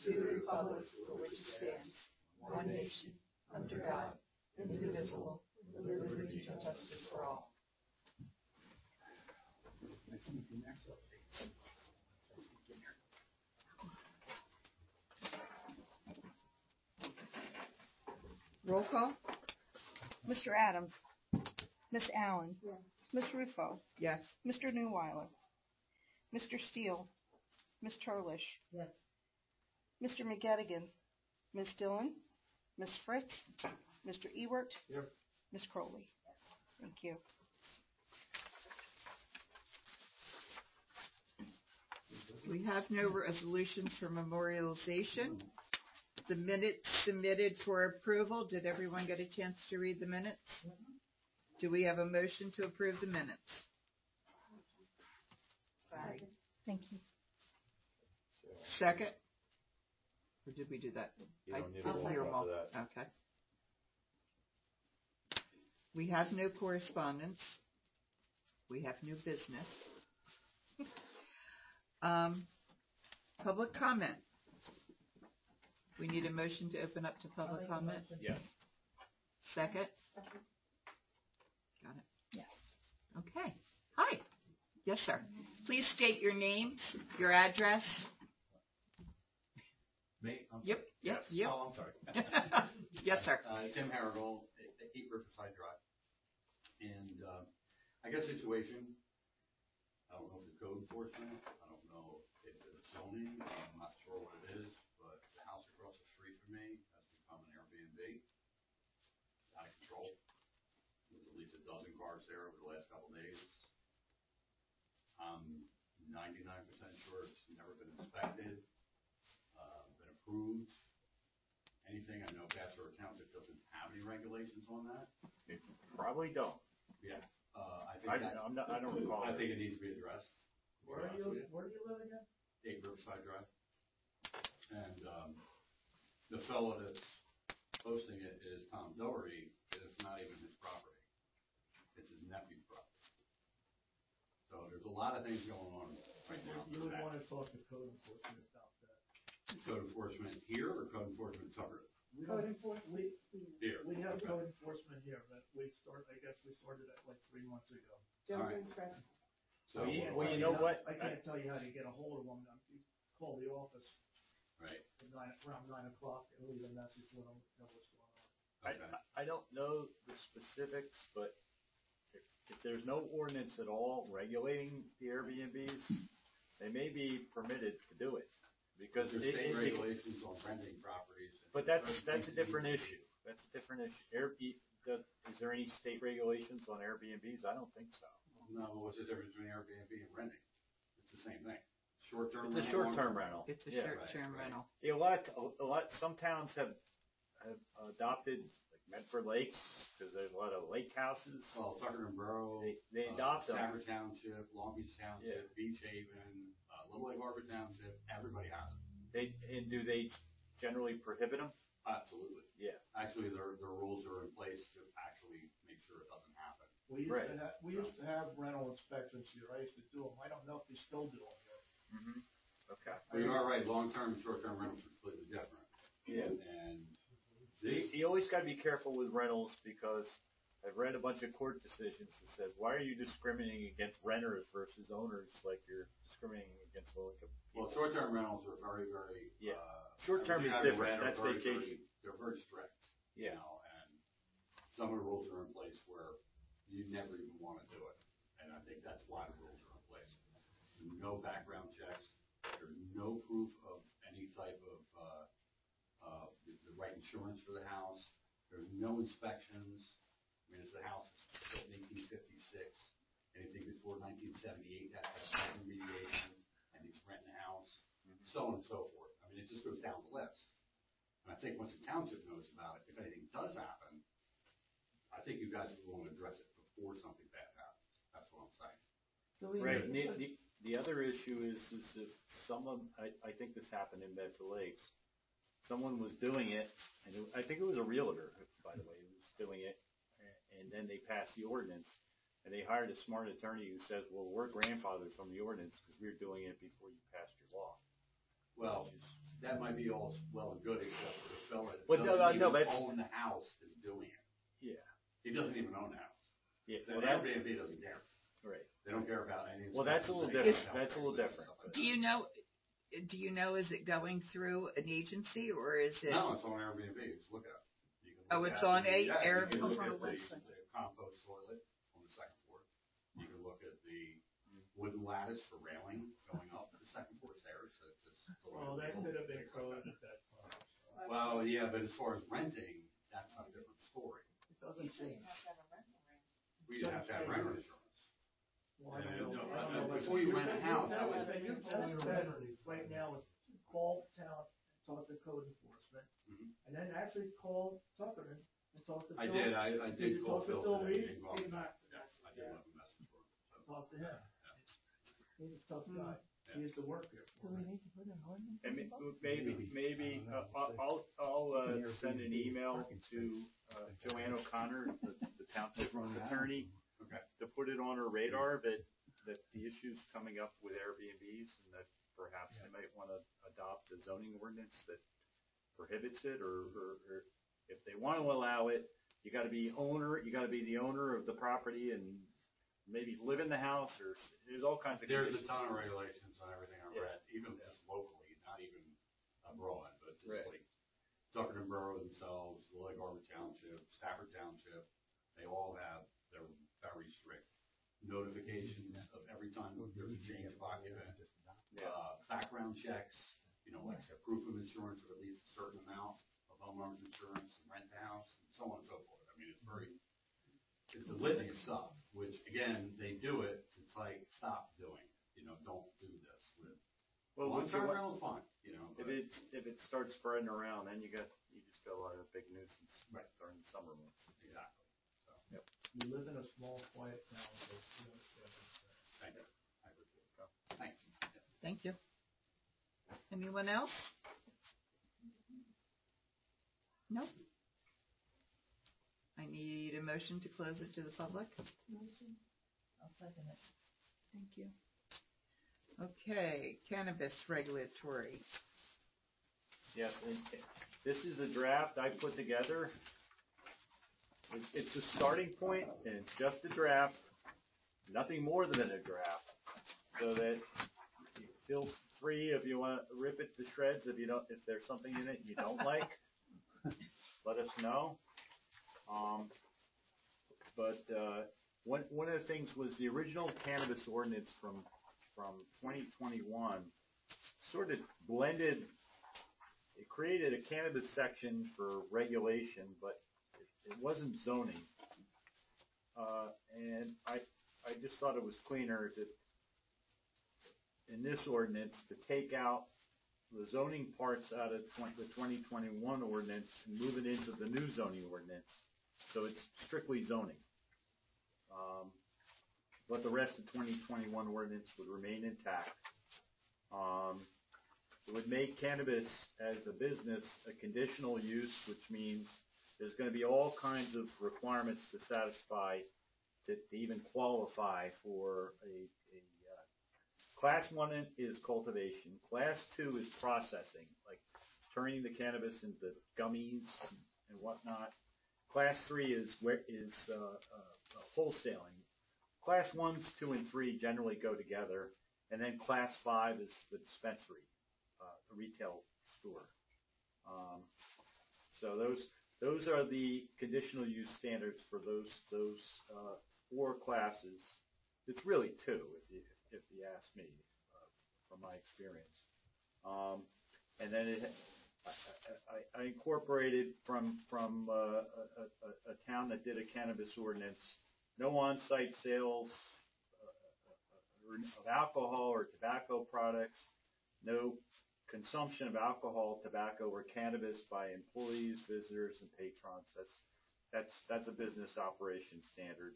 to the republic for which it stands, one nation, under God, indivisible, with liberty and justice for all. Roll call. Mr. Adams. Miss Allen. Yes. Miss Ruffo. Yes. Mr. Newweiler. Mr. Steele. Miss Turlish. Yes. Mr. McGettigan. Miss Dillon. Miss Fritz. Mr. Ewert. Yep. Miss Crowley. Thank you. We have no resolutions for memorialization. The minutes submitted for approval. Did everyone get a chance to read the minutes? Do we have a motion to approve the minutes? Thank you. Second? Or did we do that? You don't need I a didn't roll hear them call all. for that. Okay. We have no correspondence. We have new business. Public comment. We need a motion to open up to public comment. Yes. Second? Got it. Yes. Okay. Hi. Yes, sir. Please state your name, your address. Me? I'm Yep. sorry. Yep. Yes. Yep. Oh, I'm sorry. Yes, sir. Tim Harrigal, 8 Riverside Drive. And I got a situation. I don't know if it's code enforcement. I don't know if it's zoning. I'm not sure what it is. But the house across the street from me has become an Airbnb. Out of control. There's at least a dozen cars there over the last couple of days. I'm 99% sure it's never been inspected, been approved. Anything. I know Bassler Township doesn't have any regulations on that. They probably don't. Yeah. I don't recall. I think it needs to be addressed. Where do you live again? 8 Riverside Drive. And the fellow that's hosting it is Tom Doherty. It's not even his property. It's his nephew's property. So there's a lot of things going on right now. You would want to talk to code enforcement about that. Code enforcement here or code enforcement Tucker? Code enforcement. Here. We have Okay. code enforcement here, but we started that like 3 months ago. All right. So, Well, you know what? I can't tell you how to get a hold of them. You call the office right. at around 9 o'clock and leave a message when I know what's going on. Okay. I don't know the specifics, but if there's no ordinance at all regulating the Airbnbs, they may be permitted to do it. Because There's state regulations on renting properties. But that's a different issue. That's a different issue. Is there any state regulations on Airbnbs? I don't think so. No, what's the difference between Airbnb and renting? It's the same thing. Short-term. It's a short-term rental. It's a Yeah. short-term Right. rental. Yeah, some towns have adopted like Medford Lakes because there's a lot of lake houses. Well, Tucker and Borough. They adopt them. Stafford Township, Long Beach Township, Yeah. Beach Haven, Little Lake Harbor Township. Everybody has it. Do they generally prohibit them? Absolutely. Yeah. Actually, their rules are in place to actually make sure it doesn't happen. We used, Right. to have rental inspections here. I used to do them. I don't know if they still do them here. Mm-hmm. Okay. But you are right. Long-term and short-term rentals are completely different. Yeah. And You always got to be careful with rentals because I've read a bunch of court decisions that says, why are you discriminating against renters versus owners like you're discriminating against low-income people? well, short-term rentals are very, very. Yeah. Short-term is different. That's vacation. They're very strict. Yeah. You know, and some of the rules are in place where you never even want to do it. And I think that's why the rules are in place. No background checks. There's no proof of any type of the right insurance for the house. There's no inspections. I mean, it's a house built in 1856. Anything before 1978 has to have remediation, and he's renting a house, so on and so forth. I mean, it just goes down the list. And I think once the township knows about it, if anything does happen, I think you guys will want to address it before something bad happens. That's what I'm saying. Right. The other issue is if someone, I think this happened in Bedford Lakes, someone was doing it, and I think it was a realtor, by the way, who was doing it, and then they passed the ordinance, and they hired a smart attorney who says, well, we're grandfathered from the ordinance because we're doing it before you passed your law. Well, that might be all well and good, except for the fella that Well, doesn't no, even that's- own the house is doing it. Yeah. He doesn't even own the house. Yeah. The Well, that, Airbnb doesn't care. right. They don't care about any. Well, that's a little inspections, different. they That's a little don't care different. about Do you know, is it going through an agency or is it? No, it's on Airbnb. Just look at it. You can Oh, look it's at on the- a yeah, Air- you can Oh, look it's on at a the website. compost toilet on the second floor. You can look at the wooden lattice for railing going up to the second floor stairs. So it's just a Well, that little could have been things like code that. at that time. So. Well, yeah, but as far as renting, that's a different story. It doesn't say. We'd have to have renter insurance. Well, I don't know. I don't know. Before you rent a house, I would- You tell me better right now is call town, talk to code enforcement, Mhm. and then actually call Tuckerton and talk to Phil. I did, I Did did you call talk to Phil Phil today. Reed? He didn't call me. He's not. Yeah, I did leave a message for him. So, Talk to him. He's a tough guy. Yeah. He used to work here. Do we need to put an ordinance? And in the book? maybe I'll send an email to Joanne O'Connor, the town attorney, Okay. to put it on her radar that the issue's coming up with Airbnbs and that perhaps they might want to adopt a zoning ordinance that prohibits it, or if they want to allow it, you got to be the owner of the property and maybe live in the house, or there's all kinds of There's a conditions. ton of regulations on everything I Yeah. read, even just locally, not even abroad, but just Right. like Tuckerton Borough themselves, Lake Harbor Township, Stafford Township, they all have, they're very strict notifications of every time there's a change of occupant. Background checks, like I said, proof of insurance of at least a certain amount of homeowner's insurance, and rent the house, and so on and so forth. I mean, it's a litany of stuff, which again, they do it, it's like, stop doing it, don't do this with. Well, One what time you- around was fine, but if it starts spreading around, then you just got a lot of big nuisance Right. during the summer months. exactly. So, We live in a small, quiet town, so you understand what I'm saying. thank you. I appreciate it. Thanks. Yeah. Thank you. Anyone else? No? I need a motion to close it to the public. I'll second it. Thank you. Okay, cannabis regulatory. Yes, and this is a draft I put together. It's a starting point, and it's just a draft, nothing more than a draft, so that you feel free if you want to rip it to shreds if there's something in it you don't like, let us know. But one of the things was the original cannabis ordinance from 2021 sort of blended. It created a cannabis section for regulation, but it wasn't zoning. And I just thought it was cleaner that in this ordinance to take out the zoning parts out of the 2021 ordinance and move it into the new zoning ordinance. So it's strictly zoning. But the rest of 2021 ordinance would remain intact. It would make cannabis as a business a conditional use, which means there's going to be all kinds of requirements to satisfy to even qualify for a Class 1 is cultivation. Class 2 is processing, like turning the cannabis into gummies and whatnot. Class 3 is wholesaling. Class 1s, 2, and 3 generally go together, and then Class 5 is the dispensary, the retail store. So those are the conditional use standards for those 4 classes. It's really 2, if you ask me, from my experience. And then I incorporated from a town that did a cannabis ordinance, no on-site sales of alcohol or tobacco products, no consumption of alcohol, tobacco, or cannabis by employees, visitors, and patrons. That's a business operation standard.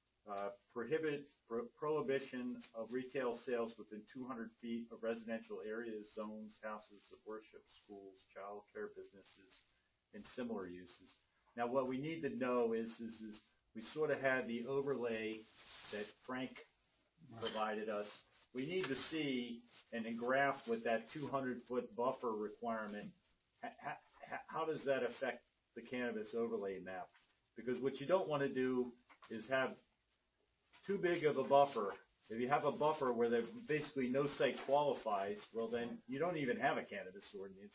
Prohibition of retail sales within 200 feet of residential areas, zones, houses of worship, schools, child care businesses, and similar uses. Now, what we need to know is we sort of had the overlay that Frank provided us we need to see and then graph with that 200-foot buffer requirement. How does that affect the cannabis overlay map? Because what you don't want to do is have too big of a buffer. If you have a buffer where there basically no site qualifies, well then you don't even have a cannabis ordinance.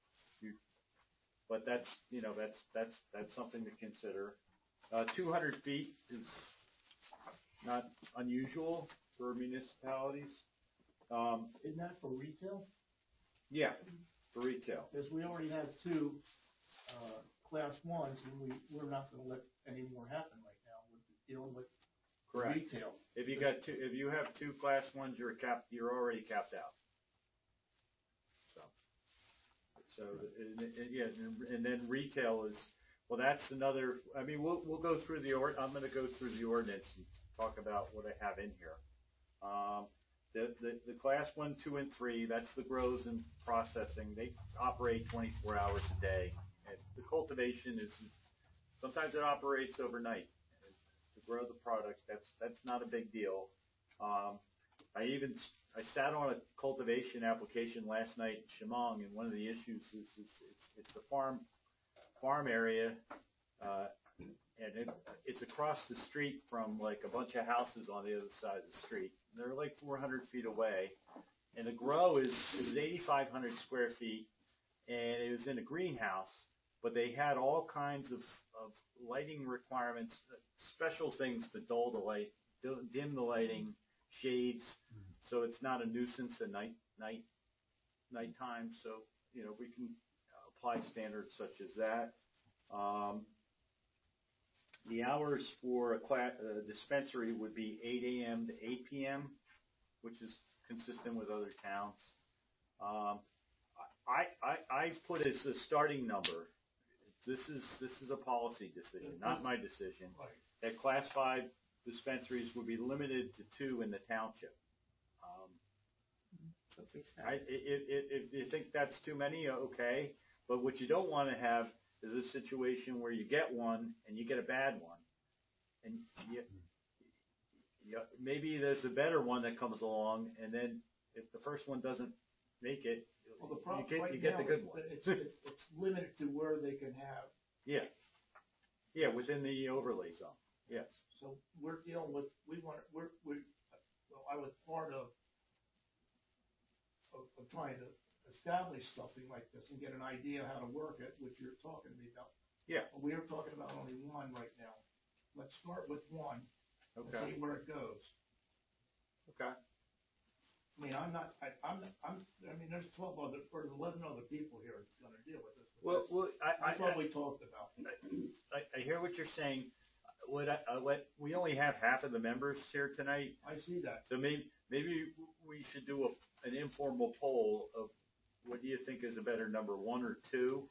But that's something to consider. 200 feet is not unusual for municipalities. Isn't that for retail? Yeah, for retail. Because we already have two, class ones, and we're not gonna let any more happen right now. We're dealing with Correct. retail. If you have two class ones, you're already capped out. So yeah, and then retail is, well, that's another. I mean, we'll go through I'm going to go through the ordinance and talk about what I have in here. The class 1, 2, and 3, that's the grows and processing. They operate 24 hours a day. And the cultivation is, sometimes it operates overnight. To grow the product, that's not a big deal. I sat on a cultivation application last night in Chemung, and one of the issues is it's a farm area, and it's across the street from like a bunch of houses on the other side of the street. They're like 400 feet away, and the grow is 8,500 square feet, and it was in a greenhouse, but they had all kinds of lighting requirements, special things to dull the light, dim the lighting, shades, so it's not a nuisance at nighttime. So we can apply standards such as that. The hours for a dispensary would be 8 a.m. to 8 p.m., which is consistent with other towns. I put as a starting number. This is a policy decision, not my decision. Right. That class 5 dispensaries would be limited to 2 in the township. If you think that's too many, okay. But what you don't want to have is a situation where you get one and you get a bad one, and maybe there's a better one that comes along, and then if the first one doesn't make it, Well, the problem you get the good one. It's limited to where they can have. Yeah, within the overlay zone. Yes. So we're dealing with. I was part of trying to establish something like this and get an idea how to work it, which you're talking to me about. Yeah. But we are talking about only one right now. Let's start with one. Okay. And see where it goes. Okay. I mean, there's 12 other or 11 other people here going to deal with this. Well, that's what we talked about. I hear what you're saying. We only have half of the members here tonight. I see that. So maybe we should do an informal poll of what do you think is a better number, 1 or 2?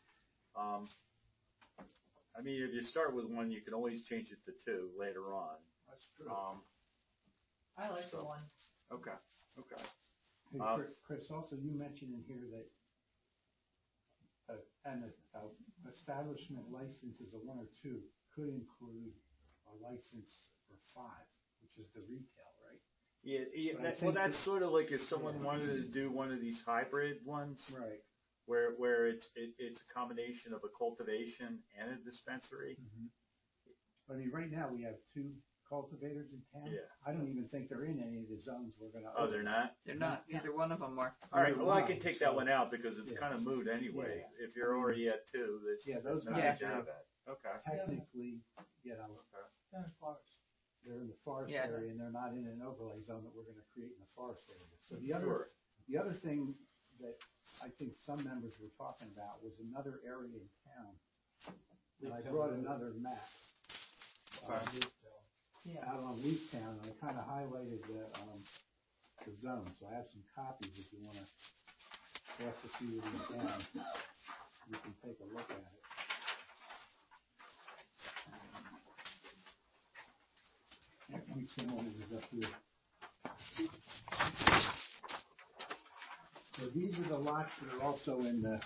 I mean, if you start with 1, you can always change it to 2 later on. That's true. I like the 1. Okay. Hey, Chris, also you mentioned in here that an establishment license is a 1 or 2 could include a license for 5, which is the retail, right? Yeah. That's sort of like if someone wanted to do one of these hybrid ones, right? Where it's a combination of a cultivation and a dispensary. Mm-hmm. I mean, right now we have 2 cultivators in town. Yeah. I don't even think they're in any of the zones we're going to. Oh, they're not? They're not. Either one of them are. All right. Well, I can take that one out because it's kind of moot anyway. Yeah. If you're already at 2, those no guys need to are have that. Okay. technically, they're in the forest Yeah. area, and they're not in an overlay zone that we're going to create in the forest area. So Sure. the other thing that I think some members were talking about was another area in town. And I brought another map. Out on Leaftown, and I kind of highlighted the zone. So I have some copies if you want to pass a few of these down. You can take a look at it. Let me see what it is up here. So these are the lots that are also in the.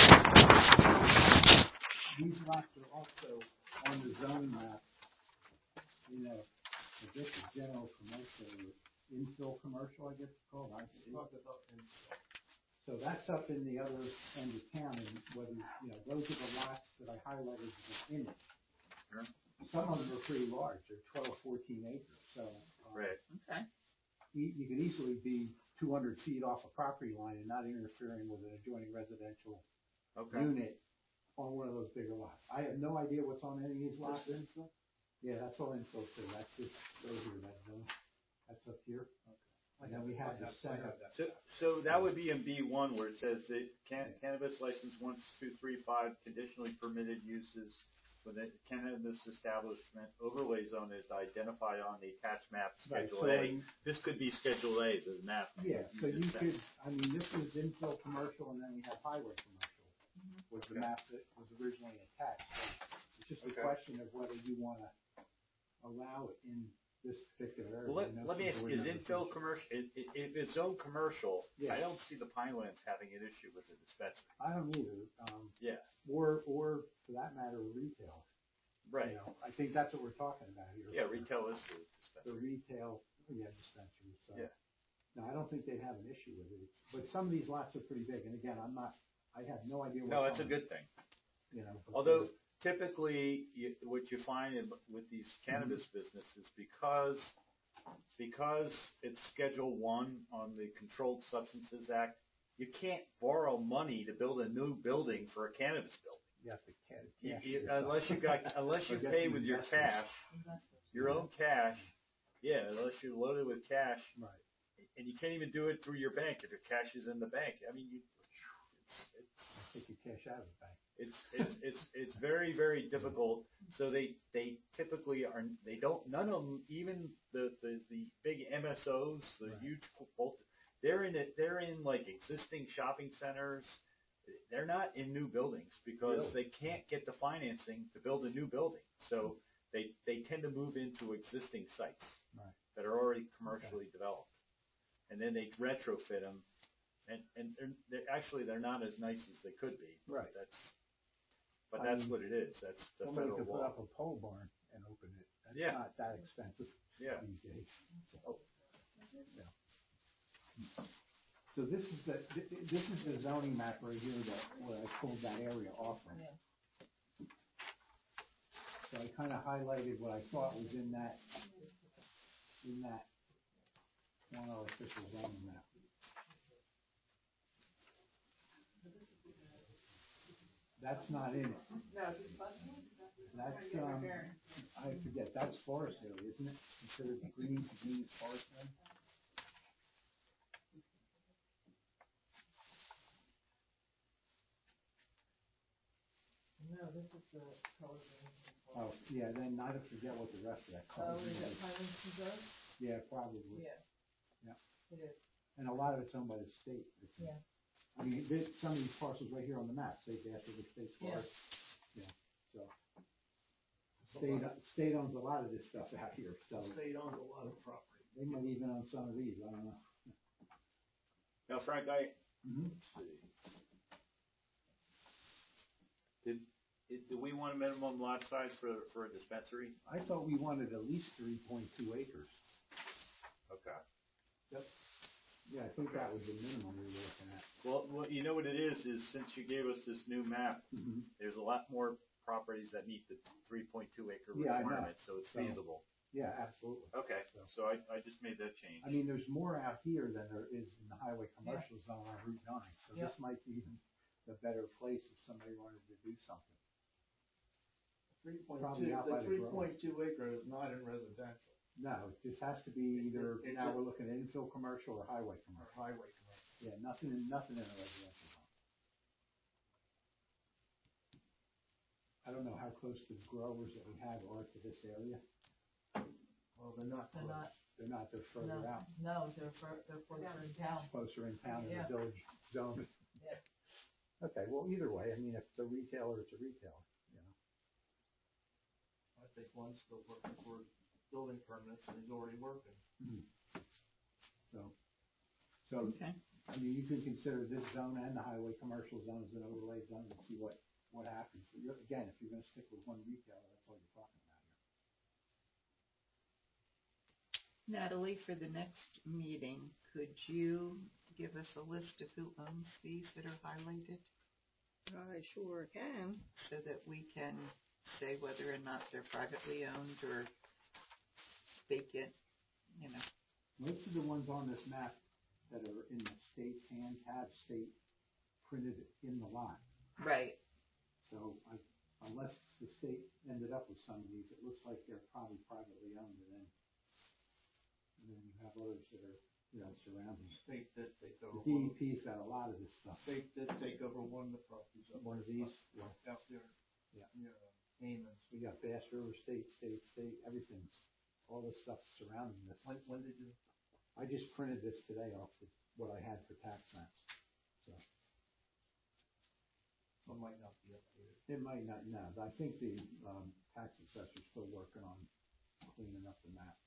These lots are also on the zone map. I guess a general commercial infill commercial, I guess it's called. Talk about, So that's up in the other end of town, and whether, those are the lots that I highlighted that are in it. Sure. Some of them are pretty large, they're 12, 14 acres, so. Right. Okay. You could easily be 200 feet off a property line and not interfering with an adjoining residential Okay. unit on one of those bigger lots. I have no idea what's on any of these lots. Yeah, that's all infill too, that's just over here, that zone, that's up here. And then we have the center. So that would be in B1 where it says that cannabis license 1, 2, 3, 5 conditionally permitted uses with a cannabis establishment overlay zone is identified on the attached map Schedule A. This could be Schedule A, the map. Yeah, so you just said. could, this is infill commercial and then we have highway commercial, was the map that was originally attached. So it's just a question of whether you wanna allow it in this particular area. Well, let me ask, is infill commercial, if it's zone commercial, Yeah. I don't see the Pinelands having an issue with the dispensary. I don't either, Yeah, or for that matter, retail. right. I think that's what we're talking about here. Yeah, retail is the The dispensary. retail, dispensary, so. Yeah. No, I don't think they'd have an issue with it, but some of these lots are pretty big, and again, I have no idea what's No, that's a on, good thing. but Although typically, what you find with these cannabis businesses, because it's Schedule 1 on the Controlled Substances Act, you can't borrow money to build a new building for a cannabis building. you have to cash Unless you Or get pay some with your investors. cash, your own cash, unless you're loaded with cash, Right. and you can't even do it through your bank if your cash is in the bank. I mean, I think you cash out of the bank. it's very, very difficult. So they typically none of them, even the big MSOs, the Right. huge, they're in like existing shopping centers. They're not in new buildings because they can't get the financing to build a new building. So they tend to move into existing sites Right. that are already commercially developed. And then they retrofit them. And they're not as nice as they could be. Right. But I that's mean, what it is. That's the Somebody federal could put law. up a pole barn and open it. That's Yeah. not that expensive Yeah. these days. So this is the zoning map right here where I pulled that area off from. So I kind of highlighted what I thought was in that one official zoning map. That's not in it. No, this bus one? That's, I forget, that's forest area, isn't it? Considered green forest area? No, this is the color. Oh, yeah, then I don't forget what the rest of that Oh, color is it is. Highlands Preserve? Yeah, probably. Yeah. Yeah. It is. And a lot of it's owned by the state. I think. Yeah. I mean, some of these parcels right here on the map, say after the state's Yeah. forest. Yeah, so. State owns a lot of this stuff out here, so State owns a lot of property. they might even own some of these, I don't know. Now, Frank, Mhm. let's see. Do we want a minimum lot size for a dispensary? I thought we wanted at least 3.2 acres. Okay. Yeah, I think that was the minimum we were looking at. Well, you know what it is since you gave us this new map, Mm-hmm. there's a lot more properties that meet the 3.2 acre Yeah, I know. requirement, so it's So- feasible. Yeah, absolutely. Okay, so I just made that change. I mean, there's more out here than there is in the highway commercial zone on Route 9, so Yeah. this might be even a better place if somebody wanted to do something. Probably out by The the grove. 3.2 acre is not in residential No, it just has to be either, It's now a- we're looking at infill commercial or highway or commercial. highway commercial. Yeah, nothing in a residential zone. I don't know how close the growers that we have are to this area. Well, they're not They're close. not. They're not, they're further out, No, they're further in town. closer in town in the Yeah. village zone. Yeah. Okay, well, either way, I mean, if it's a retailer, it's a retailer, I think one's still working for building permits and he's already working. So, Okay. I mean, you can consider this zone and the highway commercial zone as an overlay zone and see what happens. But again, if you're gonna stick with one retailer, that's all you're talking about Natalie, for the next meeting, could you give us a list of who owns these that are highlighted I sure can. so that we can say whether or not they're privately owned or vacant, you know? Most of the ones on this map that are in the state's hands have state printed in the lot. Right. So unless the state ended up with some of these, it looks like they're probably privately owned. And then you have others that are, surrounding. State did take The over one, DEP's got a lot of this stuff. state did take over one of the properties up One of these, out there. Yeah. Near Haman's. we got Bass River State, everything's, all this stuff surrounding this. When did you? I just printed this today off what I had for tax maps. So It might not be updated. it might not, no, I think the tax assessor's still working on cleaning up the map.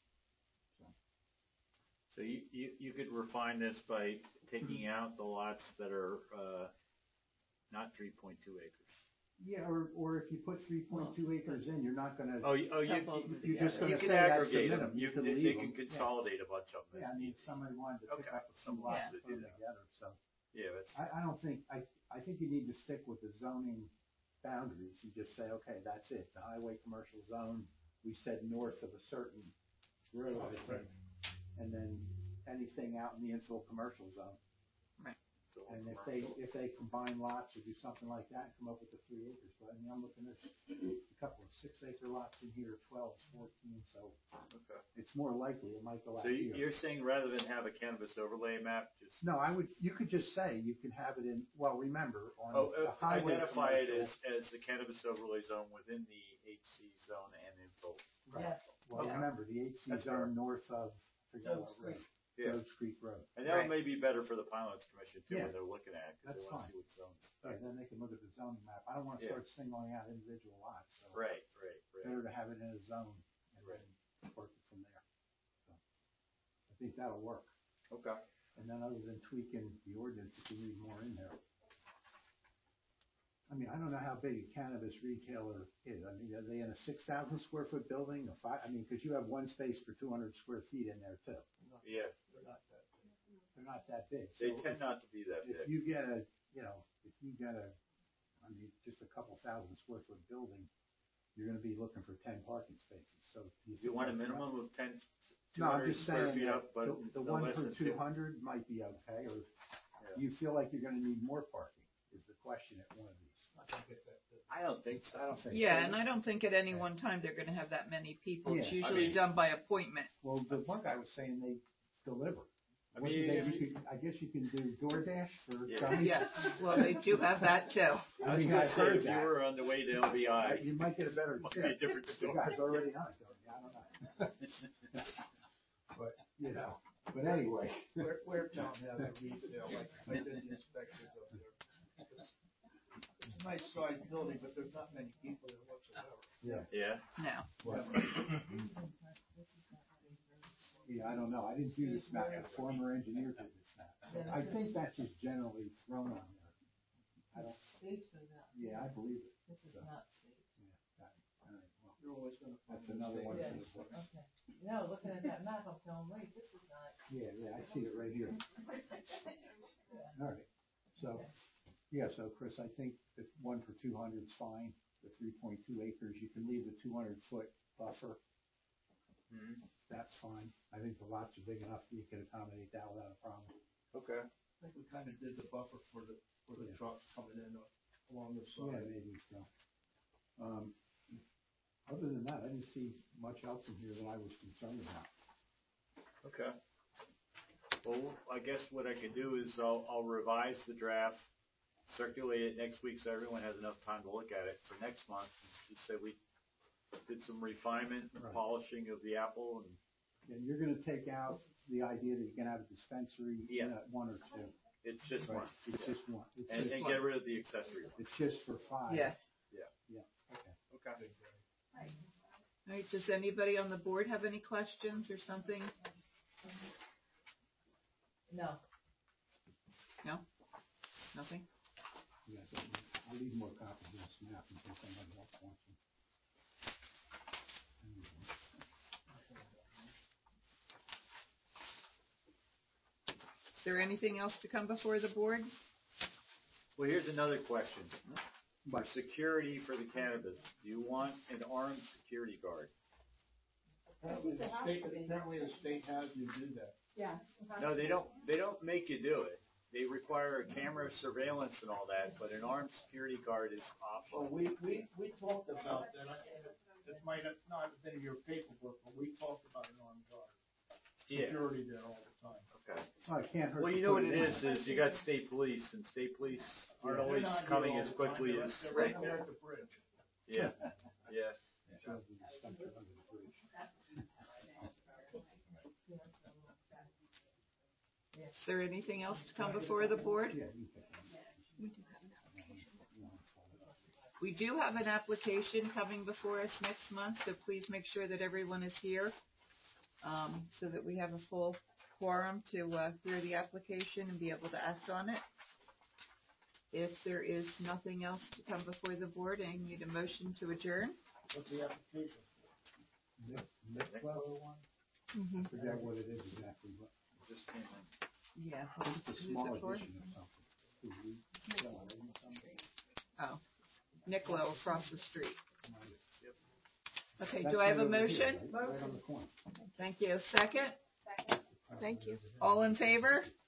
So you could refine this by taking out the lots that are, not 3.2 acres. Yeah, or if you put 3.2 acres in, you're not gonna. Couple of them You're just you gonna can say that's the aggregate them. minimum. You can they leave can them. consolidate a bunch of them. Yeah, I mean, if somebody wanted to pick Okay. up some Some lots lots and to do put them that. together, so. Yeah, that's, I don't think, I think you need to stick with the zoning boundaries. You just say, okay, that's it. The highway commercial zone, we said north of a certain road, I think. And then anything out in the infill commercial zone. And if they combine lots or do something like that and come up with the 3 acres, but I mean, I'm looking at a couple of 6-acre lots in here, 12, 14, so okay. it's more likely it might go out So here. you're saying rather than have a cannabis overlay map, just No, you could just say, you can have it in, well, remember, on the highway identify it commercial. as the cannabis overlay zone within the HC zone and info. Right. Well, Okay. remember, the HC That's zone fair. north of, I forget what road, Yeah. Doge Creek Road. And that Right. may be better for the Pilots Commission too Yeah. when they're looking at it, because they That's want to fine. see what zone. Yeah, then they can look at the zoning map. I don't want to Yeah. start singling out individual lots, so. Right. Better to have it in a zone and Right. then work it from there. So, I think that'll work. Okay. And then other than tweaking the ordinance, if you need more in there. I mean, I don't know how big a cannabis retailer is. I mean, are they in a 6,000 square foot building, a five, I mean, cause you have one space for 200 square feet in there too. Yeah, They're not that big. They're not that big. they So tend not to be that if big. you get I mean, just a couple thousand square foot building, you're gonna be looking for 10 parking spaces, so. You want a minimum of 10, No, I'm 200 just square saying feet that up, but the no one less per than 50. 200 might be okay, or Yeah. you feel like you're gonna need more parking, is the question at one of these. Not gonna get that big. I don't think so. I don't think. Yeah, so. and I don't think at any one time they're gonna have that many people. It's Yeah. usually done by appointment. Well, the one guy was saying they deliver. I What mean, do if you could, I guess you can do DoorDash for Yeah. dummies. Yeah, well, they do have that too. I I was mean, gonna I've say, heard if you that. were on the way to LBI, You might get a better Might tip. be a different The story. guy's already on it, though. I don't know. But, but anyway. Where town has a retail, I did the inspections up there. It's a nice sized building, but there's not many people there whatsoever. Yeah. yeah. No. Yeah, I don't know. I didn't do this map. A former engineer did this map. I think that's just generally thrown on there. I don't, States are not. yeah, I believe it. This is So, not state. yeah, got it. All right, well, You're always gonna find. that's another one. Yeah. for the books. Okay. No, looking at that map, I'm telling, wait, this is not. Yeah, I see it right here. All right. So, yeah, so Chris, I think the one for 200 is fine. The 3.2 acres, you can leave the 200-foot buffer. Mhm. That's fine. I think the lots are big enough that you can accommodate that without a problem. Okay. I think we kind of did the buffer for the Yeah. trucks coming in along the Yeah, side. maybe so. Other than that, I didn't see much else in here that I was concerned about. Okay. Well, I guess what I can do is I'll revise the draft, circulate it next week so everyone has enough time to look at it for next month. Just say we did some refinement and Right. polishing of the apple, and And you're gonna take out the idea that you can have a dispensary Yeah. in at 1 or 2. it's just Right. one. It's just one. It's And just, get rid of the accessory one. it's just for 5. Yeah. Okay. Okay. All right, does anybody on the board have any questions or something? No. Nothing? Yeah, so I'll leave more copies of this map in case somebody else wants them. there anything else to come before the board? Well, here's another question. For security for the cannabis, do you want an armed security guard? Apparently the state has you do that. Yeah. No, they don't make you do it. They require a camera surveillance and all that, but an armed security guard is Well, optional. we talked about that. It might have not have been in your paperwork, but we talked about an armed guard. Yeah. Security there all the time. Okay. Oh, it can't hurt. Well, to you know put what it it in. is you got state police, and state police aren't They're always not here coming all as the quickly time. as They're right regular. there at the bridge. Yeah, yeah. Shows the dispenser under the bridge. Is there anything else to come before the board? Yeah, you can pick it up. We do have an application coming before us next month, so please make sure that everyone is here, so that we have a full quorum to hear the application and be able to act on it. If there is nothing else to come before the board, I need a motion to adjourn. What's the application? Well, I forget what it is exactly, but Just came in. Yeah. it's a Who's small it for? addition of something. Oh, Niccolo across the street. Okay, That's do I have a right over here, motion? right on the corner. Thank you. Second? Thank you. All in favor?